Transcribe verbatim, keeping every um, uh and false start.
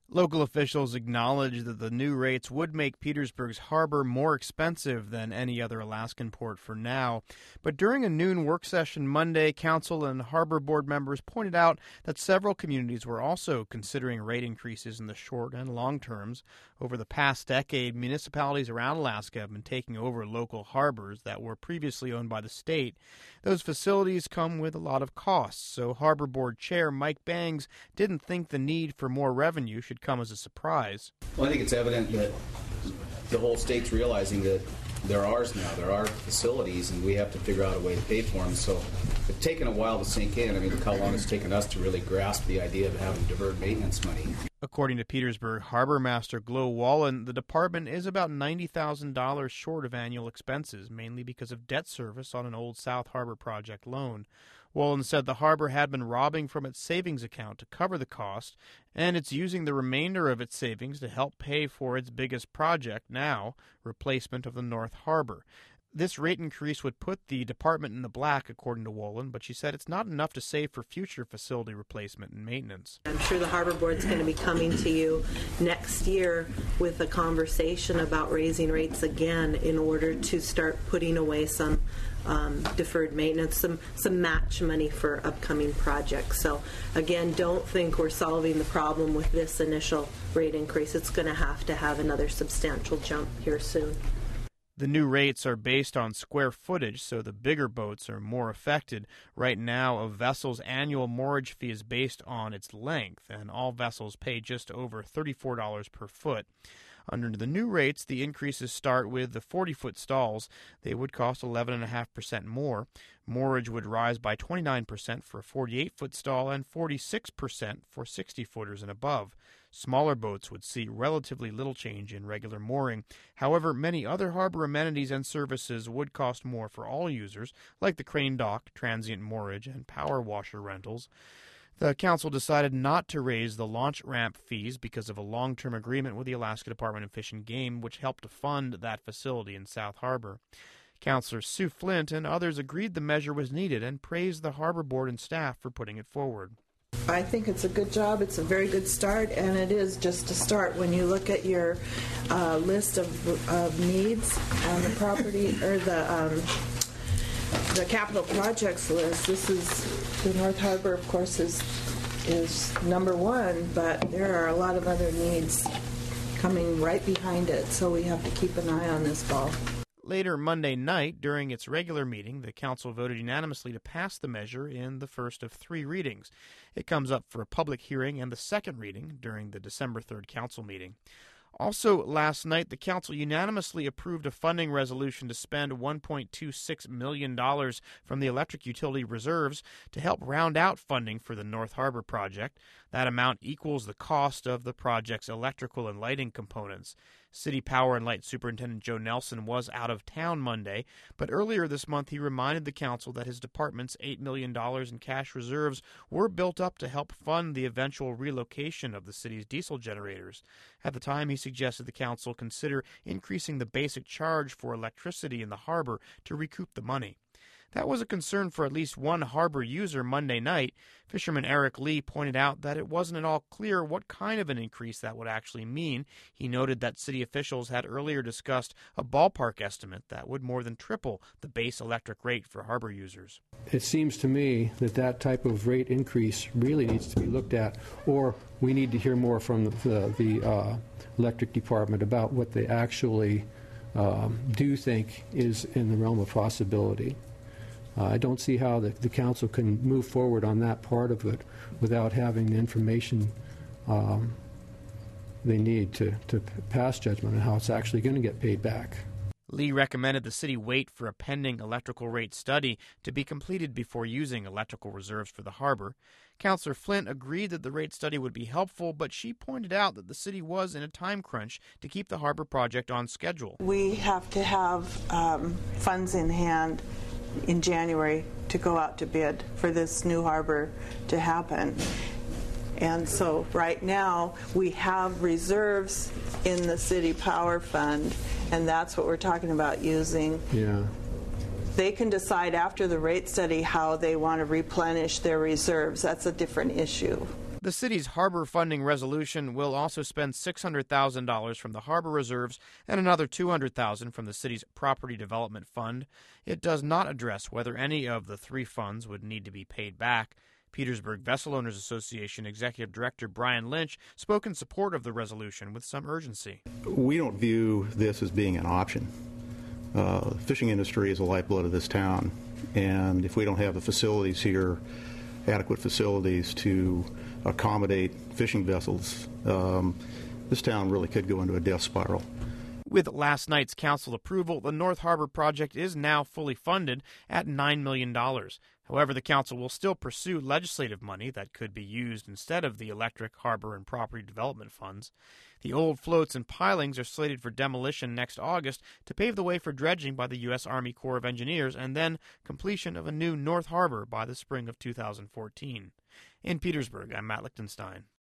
Local officials acknowledged that the new rates would make Petersburg's harbor more expensive than any other Alaskan port for now. But during a noon work session Monday, Council and Harbor Board members pointed out that several communities were also considering rate increases in the short and long terms. Over the past decade, municipalities around Alaska have been taking over local harbors that were previously owned by the state. Those facilities come with a lot of costs, so Harbor Board Chair Mike Bangs didn't think the need for more revenue should come as a surprise. Well, I think it's evident that the whole state's realizing that they're ours now. There are facilities, and we have to figure out a way to pay for them. So it's taken a while to sink in. I mean, look how long it's taken us to really grasp the idea of having to divert maintenance money. According to Petersburg Harbor Master Glo Wallen, the department is about ninety thousand dollars short of annual expenses, mainly because of debt service on an old South Harbor project loan. Wallen said the harbor had been robbing from its savings account to cover the cost, and it's using the remainder of its savings to help pay for its biggest project now, replacement of the North Harbor. This rate increase would put the department in the black, according to Wallen, but she said it's not enough to save for future facility replacement and maintenance. I'm sure the Harbor Board's going to be coming to you next year with a conversation about raising rates again in order to start putting away some um, deferred maintenance, some, some match money for upcoming projects. So, again, don't think we're solving the problem with this initial rate increase. It's going to have to have another substantial jump here soon. The new rates are based on square footage, so the bigger boats are more affected. Right now, a vessel's annual moorage fee is based on its length, and all vessels pay just over thirty-four dollars per foot. Under the new rates, the increases start with the forty-foot stalls. They would cost eleven point five percent more. Moorage would rise by twenty-nine percent for a forty-eight-foot stall and forty-six percent for sixty-footers and above. Smaller boats would see relatively little change in regular mooring. However, many other harbor amenities and services would cost more for all users, like the crane dock, transient moorage, and power washer rentals. The council decided not to raise the launch ramp fees because of a long-term agreement with the Alaska Department of Fish and Game, which helped to fund that facility in South Harbor. Councilor Sue Flint and others agreed the measure was needed and praised the Harbor Board and staff for putting it forward. I think it's a good job. It's a very good start, and it is just a start. When you look at your uh, list of, of needs on the property or the um, the capital projects list, this is the North Harbor, of course, is is number one, but there are a lot of other needs coming right behind it, so we have to keep an eye on this ball. Later Monday night, during its regular meeting, the council voted unanimously to pass the measure in the first of three readings. It comes up for a public hearing and the second reading during the December third council meeting. Also, last night, the council unanimously approved a funding resolution to spend one point two six million dollars from the electric utility reserves to help round out funding for the North Harbor project. That amount equals the cost of the project's electrical and lighting components. City Power and Light Superintendent Joe Nelson was out of town Monday, but earlier this month he reminded the council that his department's eight million dollars in cash reserves were built up to help fund the eventual relocation of the city's diesel generators. At the time, he suggested the council consider increasing the basic charge for electricity in the harbor to recoup the money. That was a concern for at least one harbor user Monday night. Fisherman Eric Lee pointed out that it wasn't at all clear what kind of an increase that would actually mean. He noted that city officials had earlier discussed a ballpark estimate that would more than triple the base electric rate for harbor users. It seems to me that that type of rate increase really needs to be looked at, or we need to hear more from the, the, the uh, electric department about what they actually um, do think is in the realm of possibility. Uh, I don't see how the, the council can move forward on that part of it without having the information um, they need to, to pass judgment on how it's actually going to get paid back. Lee recommended the city wait for a pending electrical rate study to be completed before using electrical reserves for the harbor. Councilor Flint agreed that the rate study would be helpful, but she pointed out that the city was in a time crunch to keep the harbor project on schedule. We have to have um, funds in hand in January to go out to bid for this new harbor to happen. And so right now we have reserves in the city power fund, and that's what we're talking about using. Yeah. They can decide after the rate study how they want to replenish their reserves. That's a different issue. The city's harbor funding resolution will also spend six hundred thousand dollars from the harbor reserves and another two hundred thousand dollars from the city's property development fund. It does not address whether any of the three funds would need to be paid back. Petersburg Vessel Owners Association Executive Director Brian Lynch spoke in support of the resolution with some urgency. We don't view this as being an option. Uh, the fishing industry is the lifeblood of this town, and if we don't have the facilities here, adequate facilities to accommodate fishing vessels, um, this town really could go into a death spiral. With last night's council approval, the North Harbor project is now fully funded at nine million dollars. However, the council will still pursue legislative money that could be used instead of the electric, harbor, and property development funds. The old floats and pilings are slated for demolition next August to pave the way for dredging by the U S Army Corps of Engineers and then completion of a new North Harbor by the spring of two thousand fourteen. In Petersburg, I'm Matt Lichtenstein.